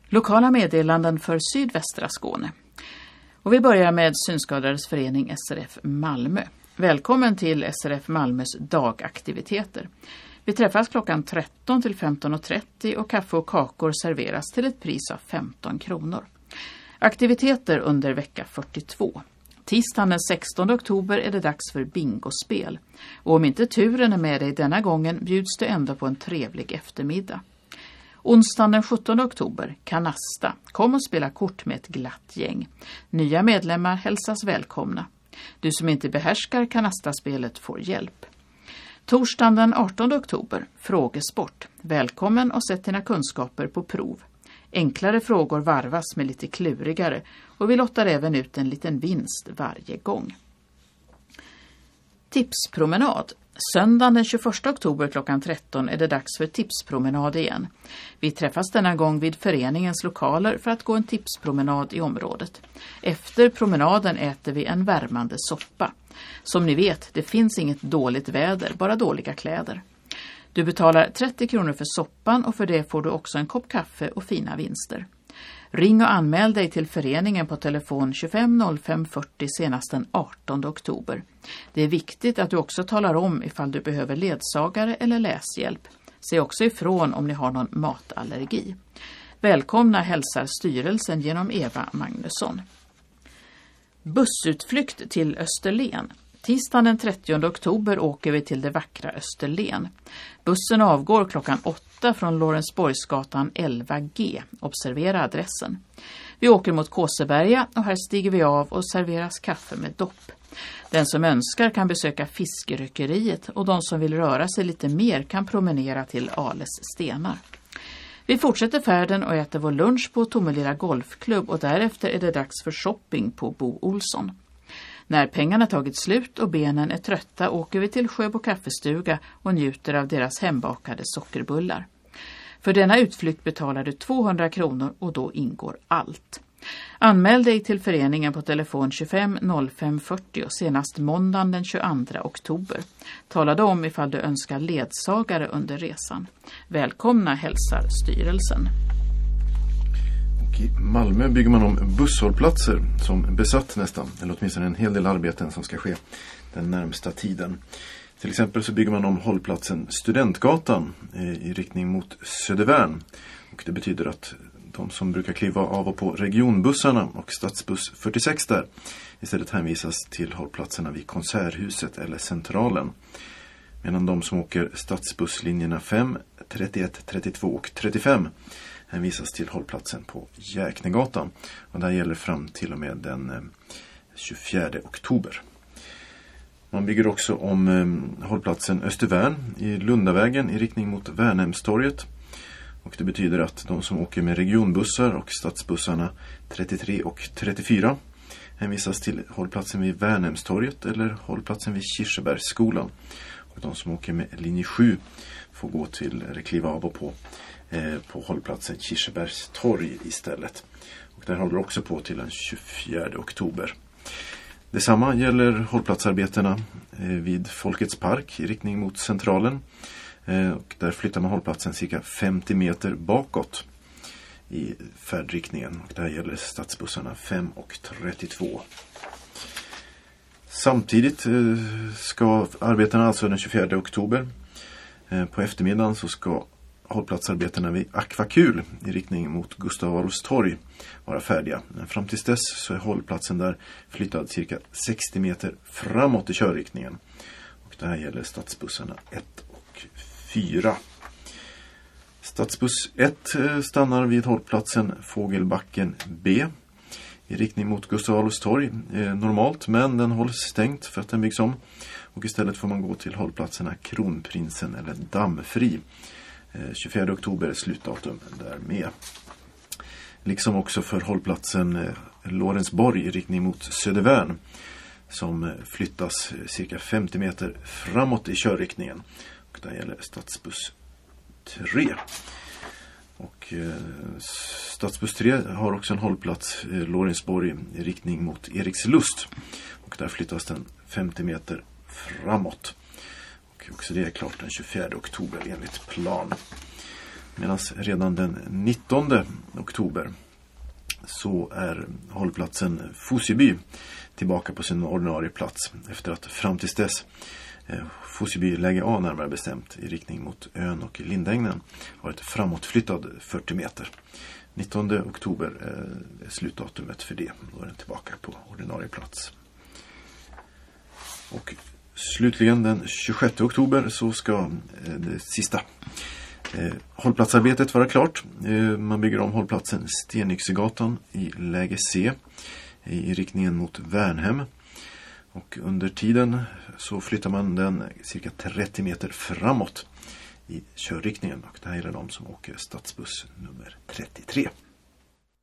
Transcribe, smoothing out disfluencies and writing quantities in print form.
Lokala meddelanden för sydvästra Skåne. Och vi börjar med Synskadades förening SRF Malmö. Välkommen till SRF Malmös dagaktiviteter. Vi träffas klockan 13 till 15.30 och kaffe och kakor serveras till ett pris av 15 kronor. Aktiviteter under vecka 42. Tisdagen den 16 oktober är det dags för bingospel. Och om inte turen är med dig denna gången bjuds du ändå på en trevlig eftermiddag. Onsdagen den 17 oktober, Kanasta. Kom och spela kort med ett glatt gäng. Nya medlemmar hälsas välkomna. Du som inte behärskar Kanasta-spelet får hjälp. Torsdagen den 18 oktober, frågesport. Välkommen och sätt dina kunskaper på prov. Enklare frågor varvas med lite klurigare och vi lottar även ut en liten vinst varje gång. Tipspromenad. Söndagen den 21 oktober klockan 13 är det dags för tipspromenad igen. Vi träffas denna gång vid föreningens lokaler för att gå en tipspromenad i området. Efter promenaden äter vi en värmande soppa. Som ni vet, det finns inget dåligt väder, bara dåliga kläder. Du betalar 30 kronor för soppan och för det får du också en kopp kaffe och fina vinster. Ring och anmäl dig till föreningen på telefon 25 05 40 senast den 18 oktober. Det är viktigt att du också talar om ifall du behöver ledsagare eller läshjälp. Se också ifrån om ni har någon matallergi. Välkomna hälsar styrelsen genom Eva Magnusson. Bussutflykt till Österlen. Tisdagen den 30 oktober åker vi till det vackra Österlen. Bussen avgår klockan 8 från Lorensborgsgatan 11G. Observera adressen. Vi åker mot Kåseberga och här stiger vi av och serveras kaffe med dopp. Den som önskar kan besöka fiskeryckeriet och de som vill röra sig lite mer kan promenera till Ales stenar. Vi fortsätter färden och äter vår lunch på Tomelilla golfklubb och därefter är det dags för shopping på Bo Olsson. När pengarna tagit slut och benen är trötta åker vi till Sjöbo kaffestuga och njuter av deras hembakade sockerbullar. För denna utflykt betalar du 200 kronor och då ingår allt. Anmäl dig till föreningen på telefon 25 05 40 och senast måndagen den 22 oktober. Tala då om ifall du önskar ledsagare under resan. Välkomna hälsar styrelsen. I Malmö bygger man om busshållplatser som besatt nästan, eller åtminstone en hel del arbeten som ska ske den närmsta tiden. Till exempel så bygger man om hållplatsen Studentgatan i riktning mot Södervärn. Och det betyder att de som brukar kliva av och på regionbussarna och stadsbuss 46 där istället hänvisas till hållplatserna vid Konserthuset eller Centralen. Medan de som åker stadsbusslinjerna 5, 31, 32 och 35 hänvisas till hållplatsen på Jäknegatan. Och det här gäller fram till och med den 24 oktober. Man bygger också om hållplatsen Östervärn i Lundavägen i riktning mot Värnhemstorget. Och det betyder att de som åker med regionbussar och stadsbussarna 33 och 34 hänvisas till hållplatsen vid Värnhemstorget eller hållplatsen vid Kirsebergsskolan. Och de som åker med linje 7 får gå till eller kliva av och på hållplatsen Kirsebergstorg istället. Och där håller också på till den 24 oktober. Detsamma gäller hållplatsarbetena vid Folkets park i riktning mot Centralen. Och där flyttar man hållplatsen cirka 50 meter bakåt i färdriktningen. Och där gäller stadsbussarna 5 och 32. Samtidigt ska arbetena alltså den 24 oktober. På eftermiddagen så ska hållplatsarbetena vid Akvakul i riktning mot Gustav Adolfs torg vara färdiga. Men fram tills dess så är hållplatsen där flyttad cirka 60 meter framåt i körriktningen. Och det här gäller stadsbussarna 1 och 4. Stadsbuss 1 stannar vid hållplatsen Fågelbacken B i riktning mot Gustav Adolfs torg normalt, men den hålls stängt för att den byggs om. Och istället får man gå till hållplatserna Kronprinsen eller Dammfri. 24 oktober är slutdatum där med. Liksom också för hållplatsen Lorensborg i riktning mot Södervärn som flyttas cirka 50 meter framåt i körriktningen. Och där gäller stadsbuss 3. Och stadsbuss 3 har också en hållplats Lorensborg i riktning mot Erikslust. Och där flyttas den 50 meter framåt. Och också det är klart den 24 oktober enligt plan. Medan redan den 19 oktober så är hållplatsen Fosieby tillbaka på sin ordinarie plats efter att fram tills dess Fosieby läge A närmare bestämt i riktning mot ön och Lindängen varit framåtflyttad 40 meter. 19 oktober är slutdatumet för det. Då är den tillbaka på ordinarie plats. Och slutligen den 26 oktober så ska det sista hållplatsarbetet vara klart. Man bygger om hållplatsen Stenyxegatan i läge C i riktningen mot Värnhem. Och under tiden så flyttar man den cirka 30 meter framåt i körriktningen. Och det här är de som åker stadsbuss nummer 33.